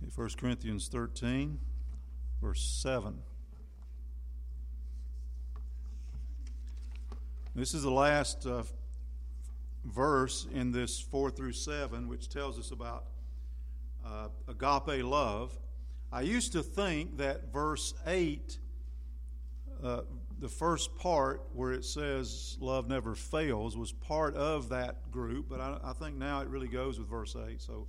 1 Corinthians 13, verse 7. This is the last verse in this 4 through 7, which tells us about agape love. I used to think that verse 8, the first part where it says love never fails, was part of that group, but I think now it really goes with verse 8. So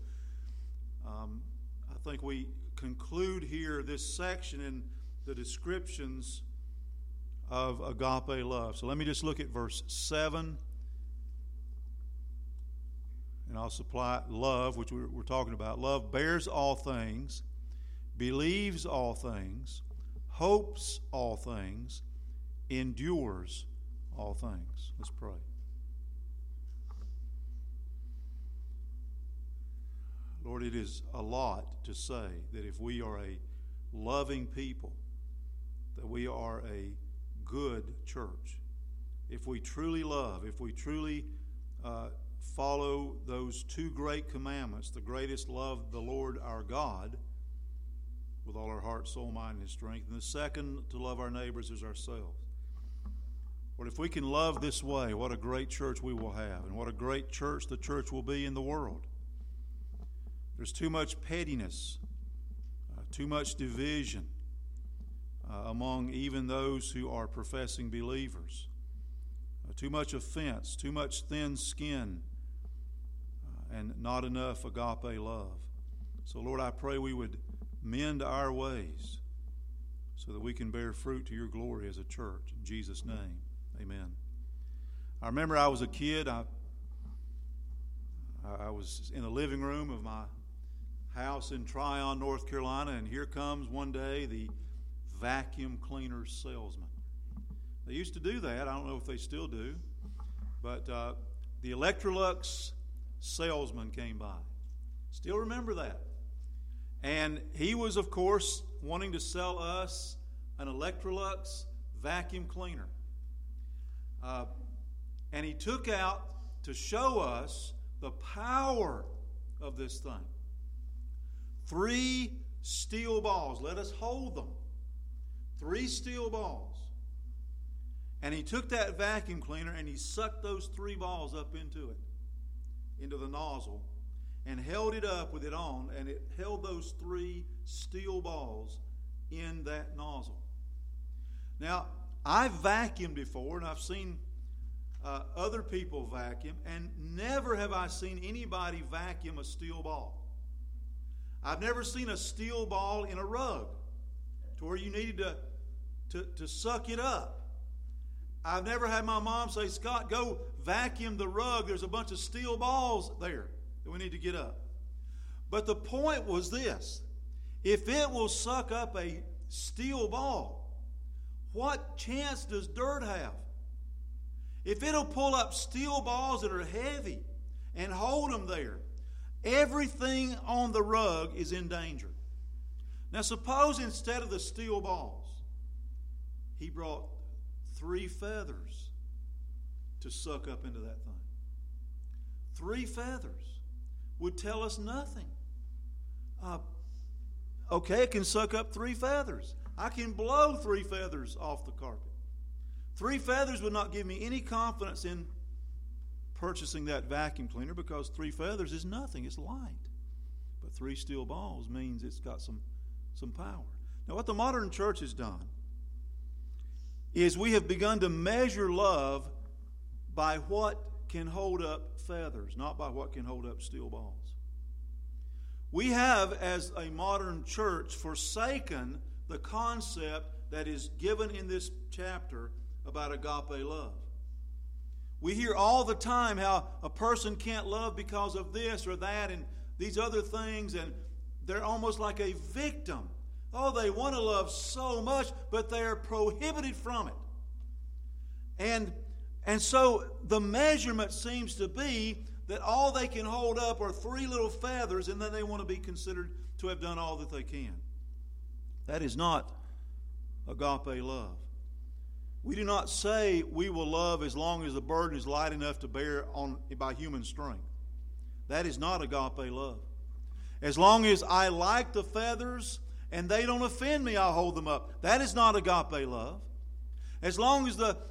I think we conclude here this section in the descriptions of agape love. So let me just look at verse 7, and I'll supply love, which we're talking about. Love bears all things, believes all things, hopes all things, endures all things. Let's pray. Lord, it is a lot to say that if we are a loving people, that we are a good church. If we truly love, if we truly follow those two great commandments, the greatest, love the Lord our God with all our heart, soul, mind, and strength, and the second, to love our neighbors as ourselves. Lord, if we can love this way, what a great church we will have, and what a great church the church will be in the world. There's too much pettiness, too much division among even those who are professing believers. Too much offense, too much thin skin, and not enough agape love. So, Lord, I pray we would mend our ways so that we can bear fruit to your glory as a church. In Jesus' name, amen. I remember I was a kid. I was in the living room of my house in Tryon, North Carolina, and here comes one day the vacuum cleaner salesman. They used to do that. I don't know if they still do. But the Electrolux salesman came by. Still remember that. And he was, of course, wanting to sell us an Electrolux vacuum cleaner. And he took out to show us the power of this thing 3 steel balls. Let us hold them. 3 steel balls. And he took that vacuum cleaner and he sucked those 3 balls up into the nozzle, and held it up with it on, and it held those 3 steel balls in that nozzle. Now, I've vacuumed before, and I've seen other people vacuum, and never have I seen anybody vacuum a steel ball. I've never seen a steel ball in a rug to where you needed to suck it up. I've never had my mom say, Scott, go vacuum the rug. There's a bunch of steel balls there that we need to get up. But the point was this. If it will suck up a steel ball, what chance does dirt have? If it'll pull up steel balls that are heavy and hold them there, everything on the rug is in danger. Now suppose instead of the steel balls, he brought 3 feathers to suck up into that thing. 3 feathers would tell us nothing. Okay, it can suck up 3 feathers. I can blow 3 feathers off the carpet. 3 feathers would not give me any confidence in purchasing that vacuum cleaner, because 3 feathers is nothing. It's light. But 3 steel balls means it's got some power. Now, what the modern church has done is we have begun to measure love by what can hold up feathers, not by what can hold up steel balls. We have, as a modern church, forsaken the concept that is given in this chapter about agape love. We hear all the time how a person can't love because of this or that and these other things, and they're almost like a victim. Oh, they want to love so much, but they are prohibited from it. And so the measurement seems to be that all they can hold up are 3 little feathers, and then they want to be considered to have done all that they can. That is not agape love. We do not say we will love as long as the burden is light enough to bear on by human strength. That is not agape love. As long as I like the feathers and they don't offend me, I'll hold them up. That is not agape love. As long as the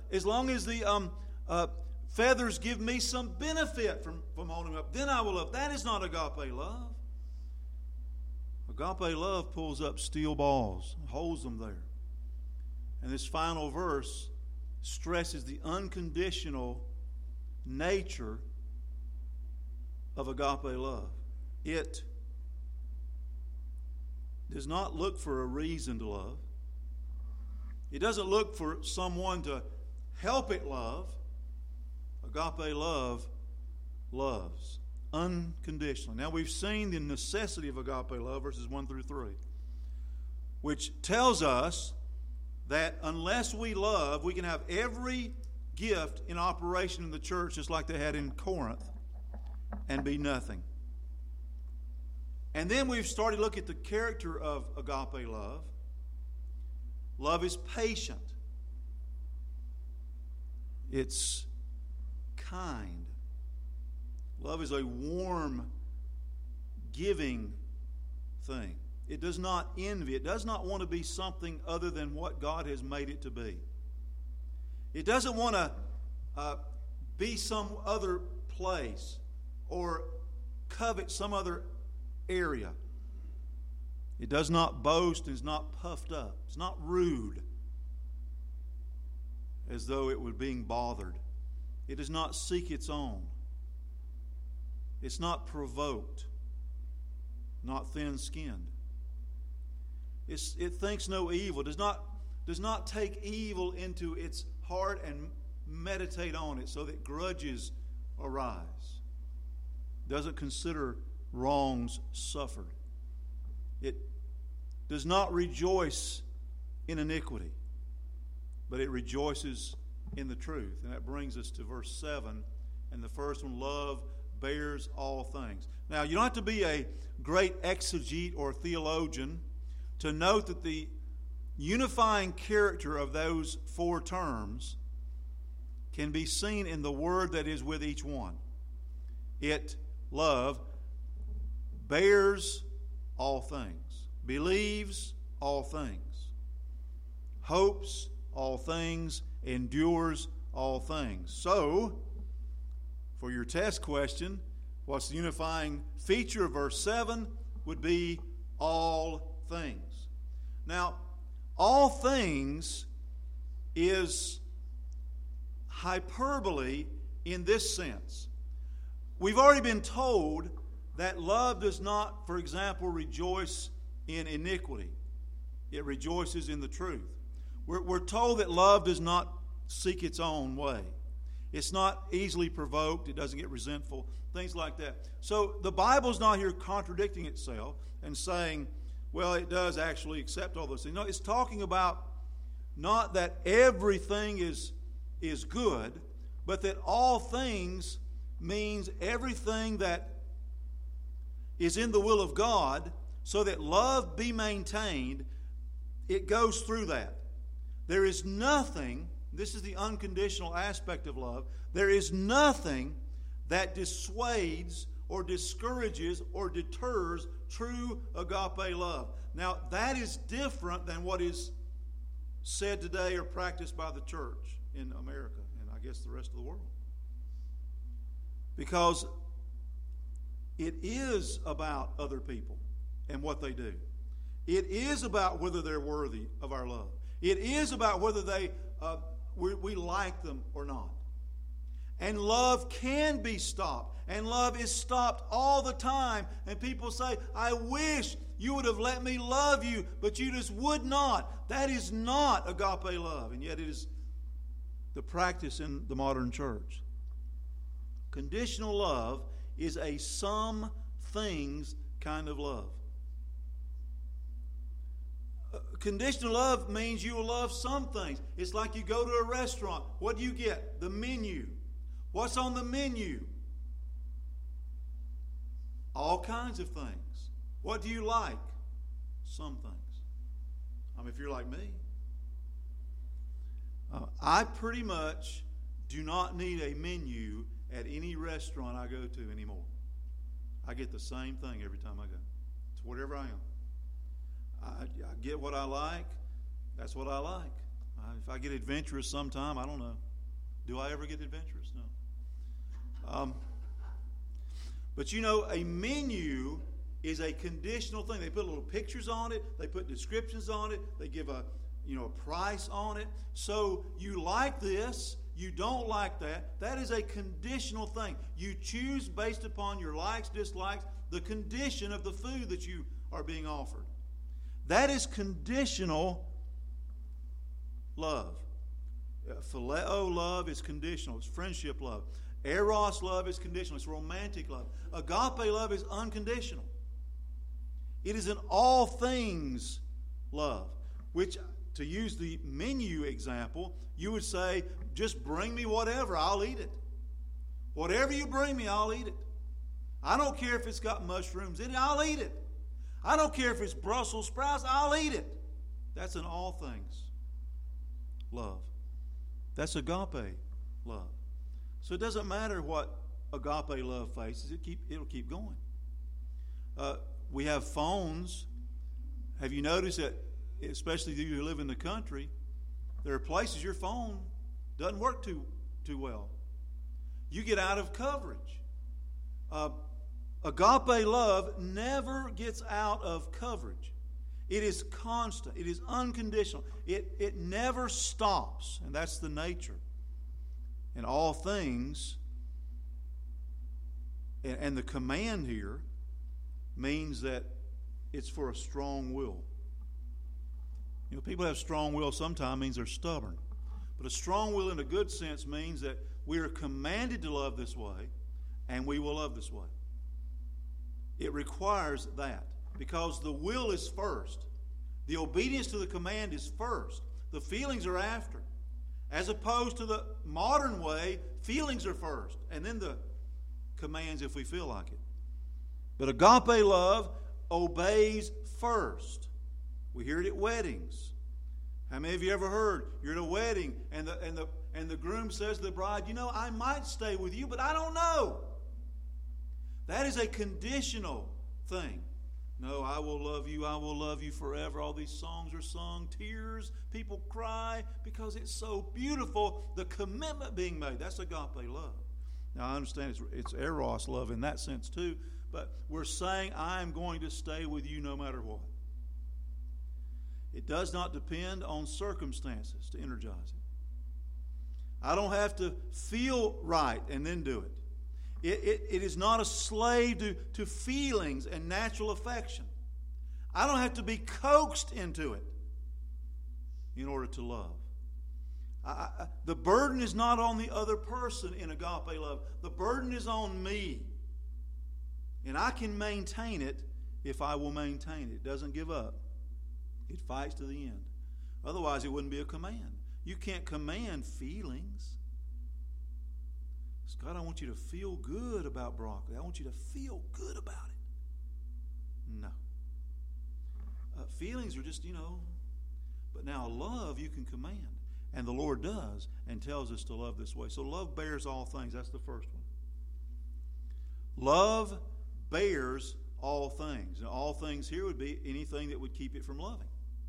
feathers give me some benefit from holding them up, then I will love. That is not agape love. Agape love pulls up steel balls, holds them there. And this final verse stresses the unconditional nature of agape love. It does not look for a reason to love. It doesn't look for someone to help it love. Agape love loves unconditionally. Now we've seen the necessity of agape love, verses 1 through 3, which tells us that unless we love, we can have every gift in operation in the church just like they had in Corinth and be nothing. And then we've started to look at the character of agape love. Love is patient. It's kind. Love is a warm, giving thing. It does not envy. It does not want to be something other than what God has made it to be. It doesn't want to be some other place or covet some other area. It does not boast and is not puffed up. It's not rude as though it were being bothered. It does not seek its own. It's not provoked, not thin-skinned. It thinks no evil, does not take evil into its heart and meditate on it so that grudges arise. Doesn't consider wrongs suffered. It does not rejoice in iniquity, but it rejoices in the truth. And that brings us to verse 7. And the first one, love bears all things. Now, you don't have to be a great exegete or theologian to note that the unifying character of those four terms can be seen in the word that is with each one. It, love, bears all things, believes all things, hopes all things, endures all things. So, for your test question, what's the unifying feature of verse 7 would be all things. Now, all things is hyperbole in this sense. We've already been told that love does not, for example, rejoice in iniquity. It rejoices in the truth. We're told that love does not seek its own way. It's not easily provoked. It doesn't get resentful. Things like that. So the Bible's not here contradicting itself and saying, well, it does actually accept all those things. No, it's talking about not that everything is good, but that all things means everything that is in the will of God, so that love be maintained. It goes through that. There is nothing, this is the unconditional aspect of love, there is nothing that dissuades or discourages or deters true agape love. Now, that is different than what is said today or practiced by the church in America and I guess the rest of the world. Because it is about other people and what they do. It is about whether they're worthy of our love. It is about whether we like them or not. And love can be stopped. And love is stopped all the time. And people say, I wish you would have let me love you, but you just would not. That is not agape love. And yet it is the practice in the modern church. Conditional love is a some things kind of love. Conditional love means you will love some things. It's like you go to a restaurant. What do you get? The menu. What's on the menu? All kinds of things. What do you like? Some things. I mean, if you're like me, I pretty much do not need a menu at any restaurant I go to anymore. I get the same thing every time I go. It's whatever I am. I get what I like. That's what I like. If I get adventurous sometime, I don't know. Do I ever get adventurous? No. But you know, a menu is a conditional thing. They put little pictures on it. They put descriptions on it. They give a price on it. So you like this, you don't like that. That is a conditional thing. You choose based upon your likes, dislikes, the condition of the food that you are being offered. That is conditional love. Phileo love is conditional. It's friendship love. Eros love is conditional. It's romantic love. Agape love is unconditional. It is an all things love, which, to use the menu example, you would say, just bring me whatever, I'll eat it. Whatever you bring me, I'll eat it. I don't care if it's got mushrooms in it, I'll eat it. I don't care if it's Brussels sprouts, I'll eat it. That's an all things love. That's agape love. So it doesn't matter what agape love faces, it'll keep going. We have phones. Have you noticed that, especially if you live in the country, there are places your phone doesn't work too well. You get out of coverage. Agape love never gets out of coverage. It is constant. It is unconditional. It never stops. And that's the nature. And all things, and the command here means that it's for a strong will. You know, people have strong will sometimes means they're stubborn. But a strong will in a good sense means that we are commanded to love this way, and we will love this way. It requires that, because the will is first. The obedience to the command is first. The feelings are after. As opposed to the modern way, feelings are first, and then the commands if we feel like it. But agape love obeys first. We hear it at weddings. How many of you ever heard you're at a wedding and the groom says to the bride, I might stay with you, but I don't know. That is a conditional thing. No, I will love you forever. All these songs are sung, tears, people cry because it's so beautiful, the commitment being made. That's agape love. Now, I understand it's eros love in that sense too, but we're saying I am going to stay with you no matter what. It does not depend on circumstances to energize it. I don't have to feel right and then do it. It is not a slave to feelings and natural affection. I don't have to be coaxed into it in order to love. The burden is not on the other person in agape love. The burden is on me. And I can maintain it if I will maintain it. It doesn't give up. It fights to the end. Otherwise, it wouldn't be a command. You can't command feelings. God, I want you to feel good about broccoli. I want you to feel good about it. No. Feelings are just, But now love you can command. And the Lord does and tells us to love this way. So love bears all things. That's the first one. Love bears all things. And all things here would be anything that would keep it from loving.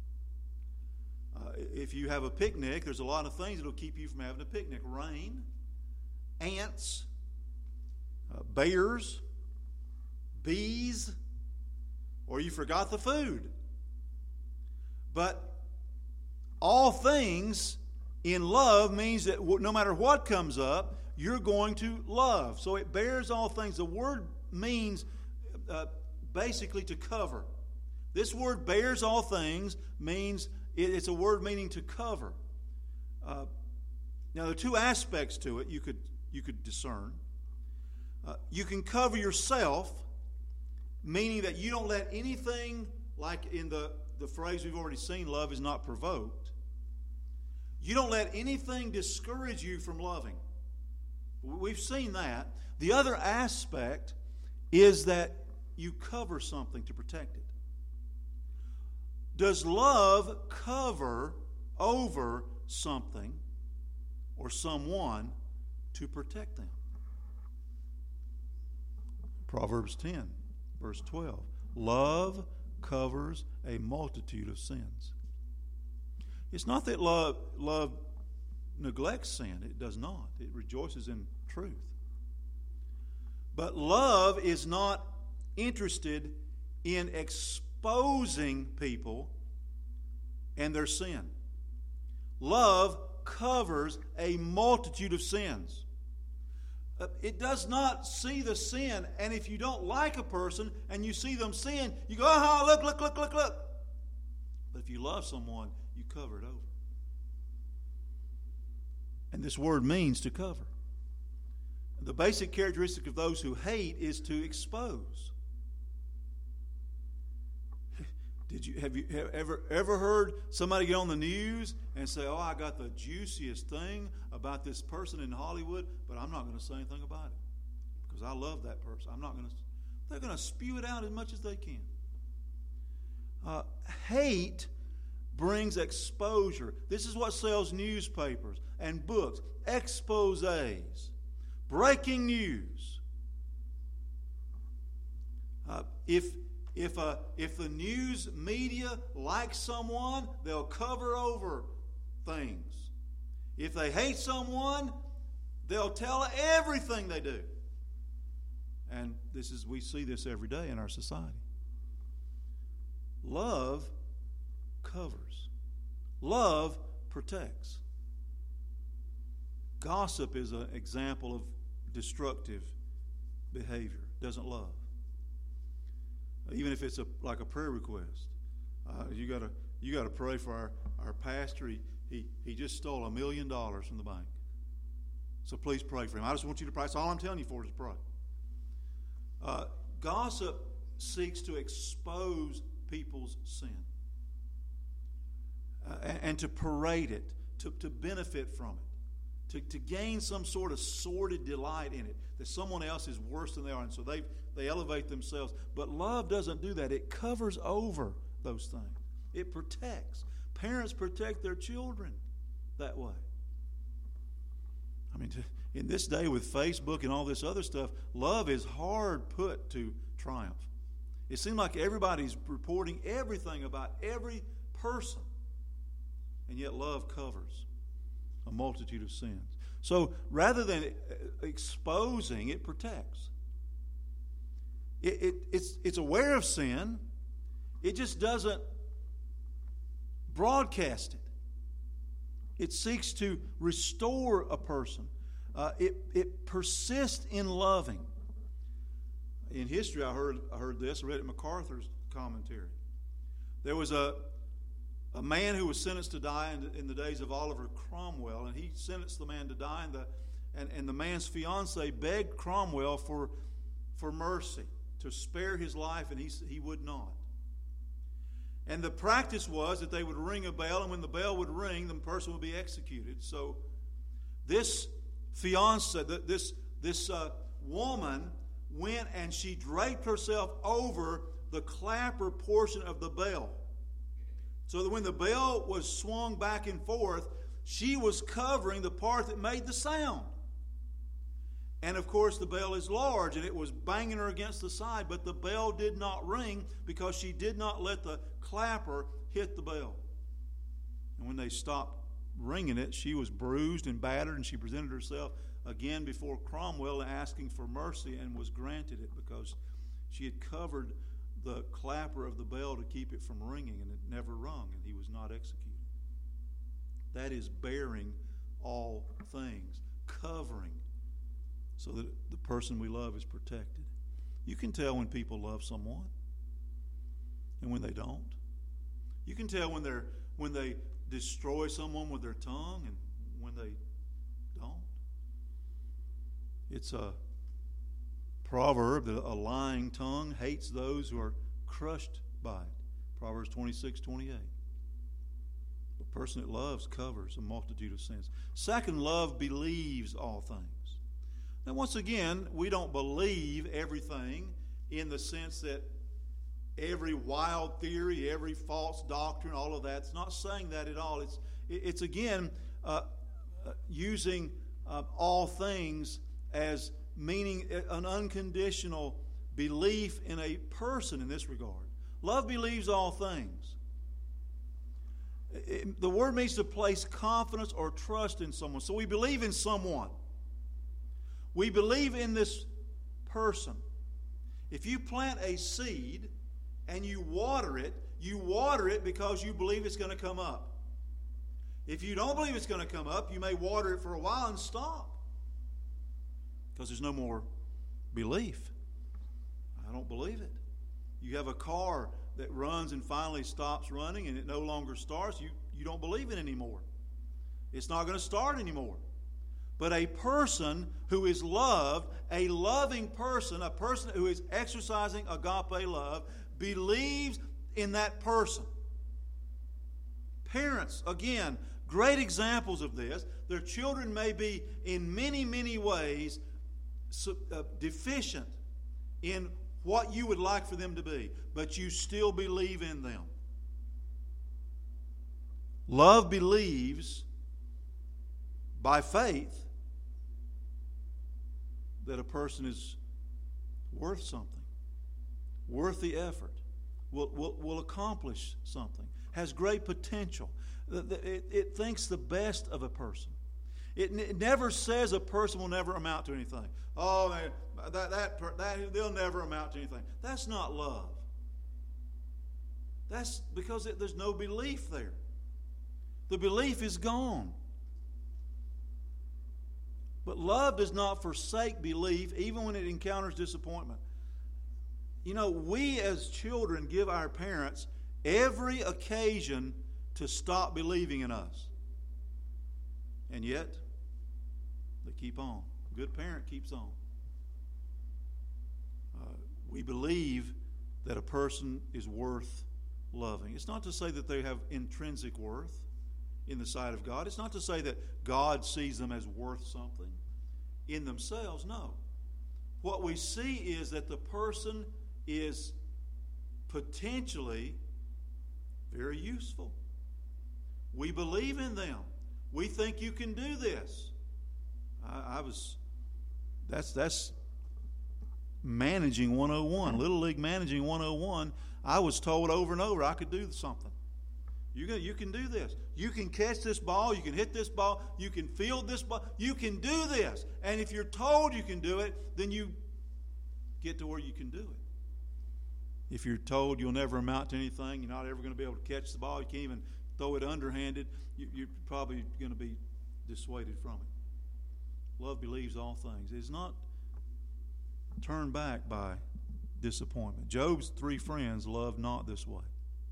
If you have a picnic, there's a lot of things that will keep you from having a picnic. Rain, ants, bears, bees, or you forgot the food. But all things in love means that no matter what comes up, you're going to love. So it bears all things. The word means basically to cover. This word bears all things means it's a word meaning to cover. Now there are two aspects to it you could discern. You can cover yourself, meaning that you don't let anything, like in the phrase we've already seen, love is not provoked. You don't let anything discourage you from loving. We've seen that. The other aspect is that you cover something to protect it. Does love cover over something or someone to protect them? Proverbs 10, verse 12. Love covers a multitude of sins. It's not that love neglects sin. It does not. It rejoices in truth. But love is not interested in exposing people and their sin. Love covers a multitude of sins. It does not see the sin, and if you don't like a person and you see them sin, you go, "Ah, look. But if you love someone, you cover it over. And this word means to cover. The basic characteristic of those who hate is to expose. Have you ever heard somebody get on the news and say, "Oh, I got the juiciest thing about this person in Hollywood, but I'm not going to say anything about it because I love that person. They're going to spew it out as much as they can." Hate brings exposure. This is what sells newspapers and books, exposés, breaking news. If the news media likes someone, they'll cover over things. If they hate someone, they'll tell everything they do. And we see this every day in our society. Love covers. Love protects. Gossip is an example of destructive behavior. Doesn't love. Even if it's like a prayer request, you got to pray for our pastor. He just stole $1 million from the bank. So please pray for him. I just want you to pray. That's all I'm telling you for is to pray. Gossip seeks to expose people's sin and to parade it, to benefit from it, to gain some sort of sordid delight in it, that someone else is worse than they are, and so they elevate themselves. But love doesn't do that. It covers over those things. It protects. Parents protect their children that way. I mean, in this day with Facebook and all this other stuff, love is hard put to triumph. It seems like everybody's reporting everything about every person, and yet love covers a multitude of sins. So rather than exposing, it protects. It's aware of sin. It just doesn't broadcast it. It seeks to restore a person. It persists in loving. In history, I heard this. I read it in MacArthur's commentary. There was a man who was sentenced to die in the days of Oliver Cromwell, and he sentenced the man to die, and the man's fiancée begged Cromwell for mercy, to spare his life, and he would not. And the practice was that they would ring a bell, and when the bell would ring, the person would be executed. So this fiancée, this woman went and she draped herself over the clapper portion of the bell, so that when the bell was swung back and forth, she was covering the part that made the sound. And of course, the bell is large, and it was banging her against the side, but the bell did not ring because she did not let the clapper hit the bell. And when they stopped ringing it, she was bruised and battered, and she presented herself again before Cromwell asking for mercy, and was granted it because she had covered the clapper of the bell to keep it from ringing, and it never rung, and he was not executed. That is bearing all things, covering, so that the person we love is protected. You can tell when people love someone and when they don't. You can tell when they destroy someone with their tongue and when they don't. It's a proverb that a lying tongue hates those who are crushed by it. Proverbs 26:28. The person that loves covers a multitude of sins. Second, love believes all things. Now, once again, we don't believe everything in the sense that every wild theory, every false doctrine, all of that. It's not saying that at all. It's again, using all things as meaning an unconditional belief in a person in this regard. Love believes all things. The word means to place confidence or trust in someone. So we believe in someone. We believe in this person. If you plant a seed and you water it because you believe it's going to come up. If you don't believe it's going to come up, you may water it for a while and stop because there's no more belief. I don't believe it. You have a car that runs and finally stops running and it no longer starts. You don't believe it anymore. It's not going to start anymore. But a person who is loved, a loving person, a person who is exercising agape love, believes in that person. Parents, again, great examples of this. Their children may be in many, many ways deficient in what you would like for them to be, but you still believe in them. Love believes by faith that a person is worth something, worth the effort, will accomplish something, has great potential. It thinks the best of a person. It never says a person will never amount to anything. Oh, man, they'll never amount to anything. That's not love. That's because there's no belief there. The belief is gone. But love does not forsake belief even when it encounters disappointment. You know, we as children give our parents every occasion to stop believing in us. And yet, they keep on. A good parent keeps on. We believe that a person is worth loving. It's not to say that they have intrinsic worth in the sight of God. It's not to say that God sees them as worth something in themselves. No. What we see is that the person is potentially very useful. We believe in them. We think you can do this. That's managing 101, Little League managing 101. I was told over and over I could do something. You can do this. You can catch this ball. You can hit this ball. You can field this ball. You can do this. And if you're told you can do it, then you get to where you can do it. If you're told you'll never amount to anything, you're not ever going to be able to catch the ball, you can't even throw it underhanded, you're probably going to be dissuaded from it. Love believes all things. It is not turned back by disappointment. Job's 3 friends loved not this way.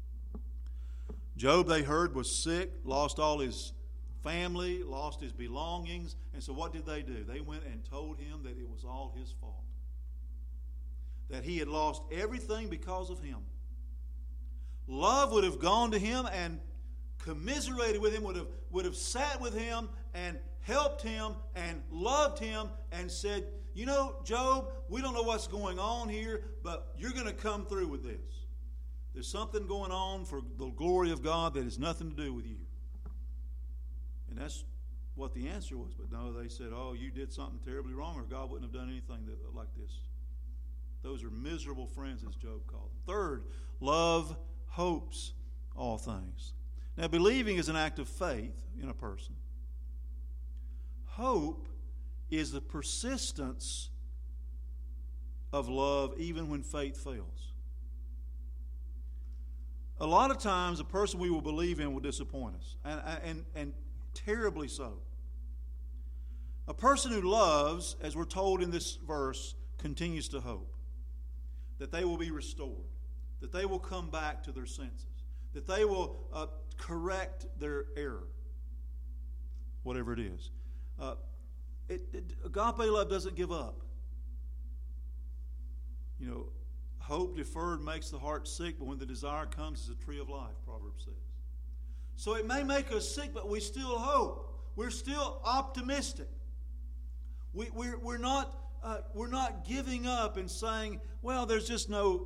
Job, they heard, was sick, lost all his family, lost his belongings. And so what did they do? They went and told him that it was all his fault. That he had lost everything because of him. Love would have gone to him and commiserated with him, would have sat with him and helped him and loved him and said, you know, Job, we don't know what's going on here, but you're going to come through with this. There's something going on for the glory of God that has nothing to do with you. And that's what the answer was. But no, they said, oh, you did something terribly wrong, or God wouldn't have done anything like this. Those are miserable friends, as Job called them. Third, love hopes all things. Now, believing is an act of faith in a person. Hope is the persistence of love even when faith fails. A lot of times, a person we will believe in will disappoint us, and terribly so. A person who loves, as we're told in this verse, continues to hope that they will be restored, that they will come back to their senses, that they will correct their error, whatever it is. Agape love doesn't give up. You know, hope deferred makes the heart sick, but when the desire comes, it's a tree of life, Proverbs says. So it may make us sick, but we still hope. We're still optimistic. We're not giving up and saying, well, there's no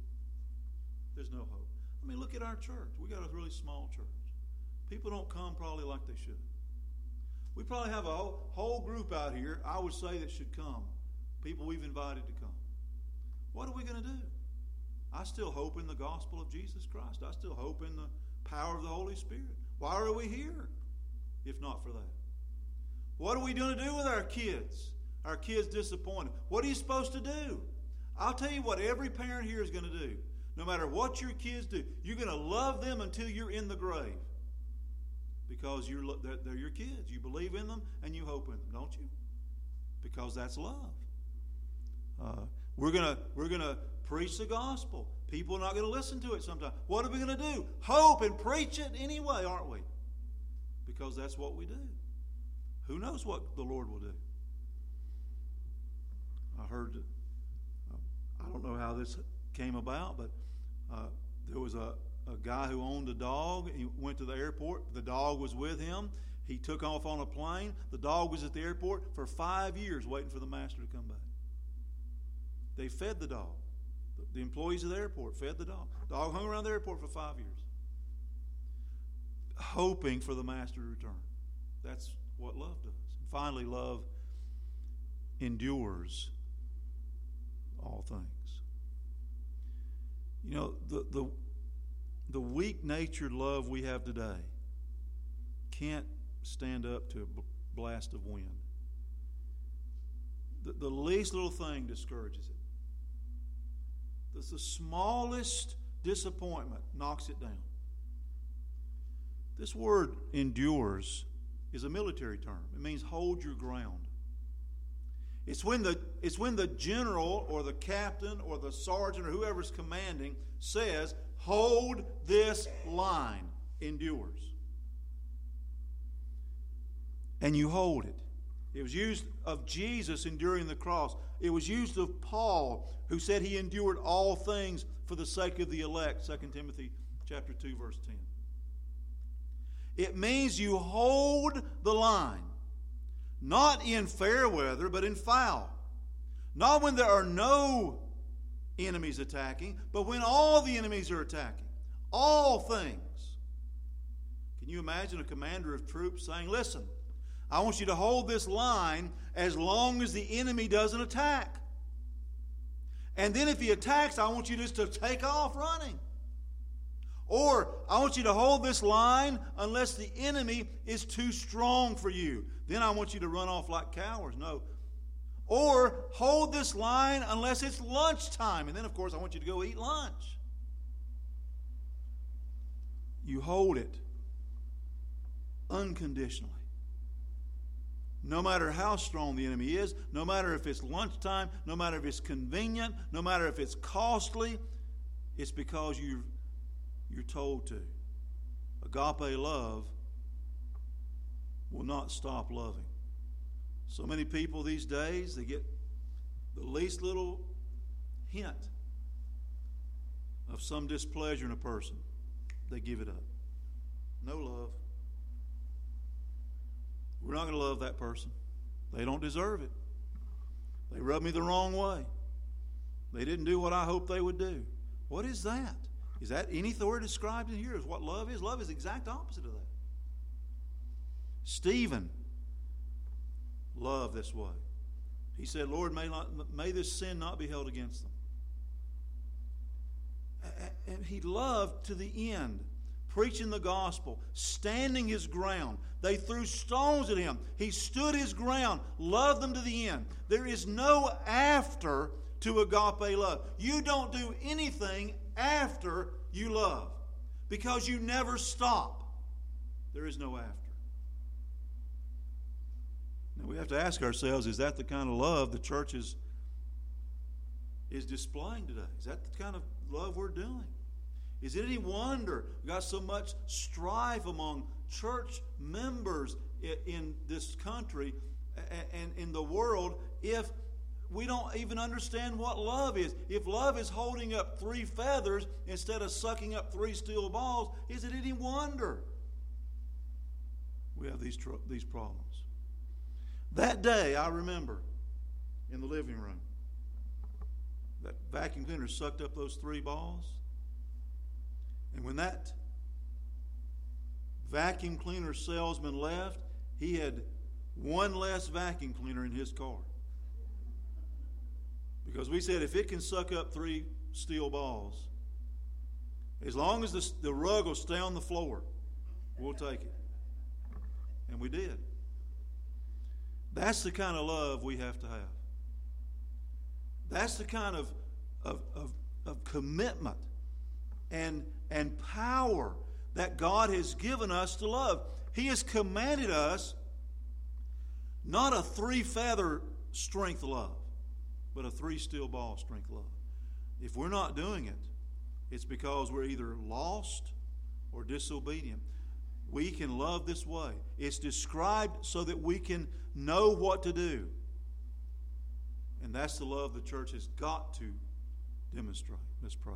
hope. I mean, look at our church. We got a really small church. People don't come probably like they should. We probably have a whole group out here, I would say, that should come. People we've invited to come. What are we going to do? I still hope in the gospel of Jesus Christ. I still hope in the power of the Holy Spirit. Why are we here if not for that? What are we going to do with our kids? Our kids disappointed. What are you supposed to do? I'll tell you what every parent here is going to do. No matter what your kids do, you're going to love them until you're in the grave. Because they're your kids. You believe in them and you hope in them, don't you? Because that's love. We're gonna preach the gospel. People are not going to listen to it sometimes. What are we going to do? Hope and preach it anyway, aren't we? Because that's what we do. Who knows what the Lord will do? I heard, I don't know how this came about, but there was a guy who owned a dog. He went to the airport. The dog was with him. He took off on a plane. The dog was at the airport for 5 years waiting for the master to come back. They fed the dog. The employees of the airport fed the dog. The dog hung around the airport for 5 years, hoping for the master to return. That's what love does. And finally, love endures all things. You know, the weak-natured love we have today can't stand up to a blast of wind. The least little thing discourages it. The smallest disappointment knocks it down. This word endures is a military term. It means hold your ground. It's when the general or the captain or the sergeant or whoever's commanding says, hold this line, endures. And you hold it. It was used of Jesus enduring the cross. It was used of Paul, who said he endured all things for the sake of the elect, 2 Timothy chapter 2, verse 10. It means you hold the line, not in fair weather, but in foul. Not when there are no enemies attacking, but when all the enemies are attacking. All things. Can you imagine a commander of troops saying, listen, I want you to hold this line as long as the enemy doesn't attack. And then if he attacks, I want you just to take off running. Or I want you to hold this line unless the enemy is too strong for you. Then I want you to run off like cowards. No. Or hold this line unless it's lunchtime. And then, of course, I want you to go eat lunch. You hold it unconditionally. No matter how strong the enemy is, no matter if it's lunchtime, no matter if it's convenient, no matter if it's costly, it's because you're told to. Agape love will not stop loving. So many people these days, they get the least little hint of some displeasure in a person, they give it up. No love. We're not going to love that person. They don't deserve it. They rubbed me the wrong way. They didn't do what I hoped they would do. What is that? Is that any word described in here as what love is? Love is the exact opposite of that. Stephen loved this way. He said, Lord, may this sin not be held against them. And he loved to the end, preaching the gospel, standing his ground. They threw stones at him. He stood his ground, loved them to the end. There is no after to agape love. You don't do anything after you love because you never stop. There is no after. Now we have to ask ourselves, is that the kind of love the church is displaying today? Is that the kind of love we're doing? Is it any wonder we got so much strife among church members in this country and in the world if we don't even understand what love is? If love is holding up 3 feathers instead of sucking up 3 steel balls, is it any wonder we have these problems? That day, I remember in the living room, that vacuum cleaner sucked up those 3 balls. And when that vacuum cleaner salesman left, he had 1 less vacuum cleaner in his car. Because we said if it can suck up 3 steel balls, as long as the rug will stay on the floor, we'll take it. And we did. That's the kind of love we have to have. That's the kind of commitment and power that God has given us to love. He has commanded us not a 3-feather strength love, but a 3 steel ball strength love. If we're not doing it, it's because we're either lost or disobedient. We can love this way. It's described so that we can know what to do. And that's the love the church has got to demonstrate. Let's pray.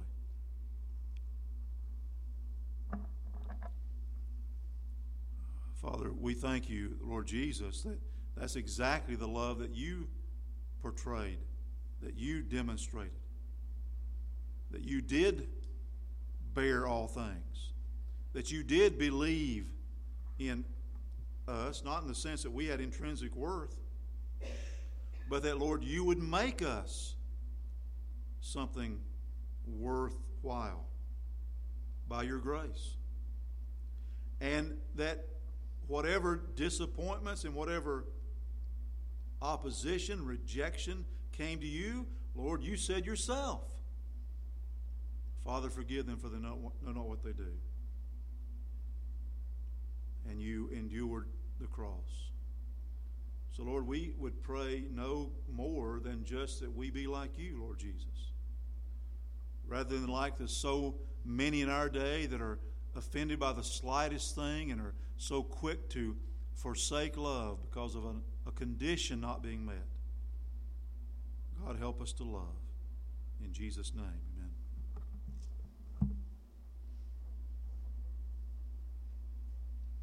Father, we thank you, Lord Jesus, that's exactly the love that you portrayed, that you demonstrated, that you did bear all things, that you did believe in us, not in the sense that we had intrinsic worth, but that, Lord, you would make us something worthwhile by your grace. And that whatever disappointments and whatever opposition, rejection came to you, Lord, you said yourself, Father, forgive them for they know not what they do. And you endured the cross. So, Lord, we would pray no more than just that we be like you, Lord Jesus. Rather than like there's so many in our day that are offended by the slightest thing and are so quick to forsake love because of a condition not being met. God, help us to love. In Jesus' name, amen.